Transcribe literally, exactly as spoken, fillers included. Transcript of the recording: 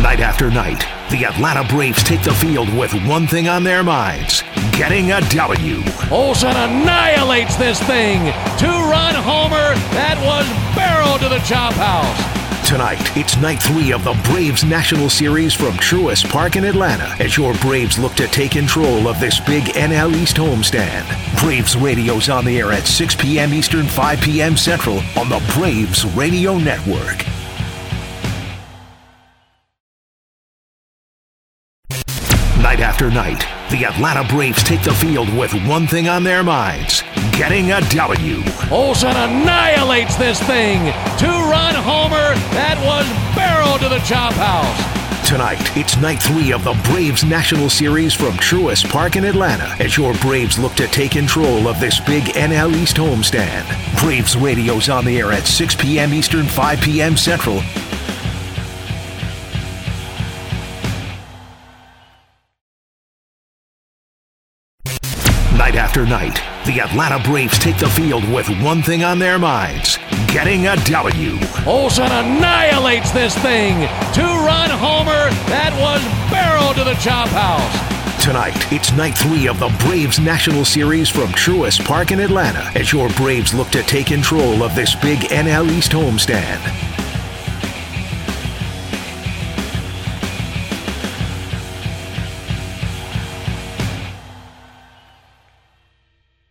Night after night, the Atlanta Braves take the field with one thing on their minds: getting a W. Olsen annihilates this thing. Two-run homer that was barreled to the chop house. Tonight, it's night three of the Braves National Series from Truist Park in Atlanta as your Braves look to take control of this big N L East homestand. Braves Radio's on the air at six p.m. Eastern, five p.m. Central on the Braves Radio Network. Night after night, the Atlanta Braves take the field with one thing on their minds: getting a W. Olsen annihilates this thing. Two-run homer that was barreled to the chop house. Tonight, it's night three of the Braves National Series from Truist Park in Atlanta as your Braves look to take control of this big N L East homestand. Braves Radio's on the air at six p.m. Eastern, five p.m. Central. Night after night, the Atlanta Braves take the field with one thing on their minds: getting a W. Olsen annihilates this thing. Two-run homer that was barreled to the chop house. Tonight, it's night three of the Braves National Series from Truist Park in Atlanta as your Braves look to take control of this big N L East homestand.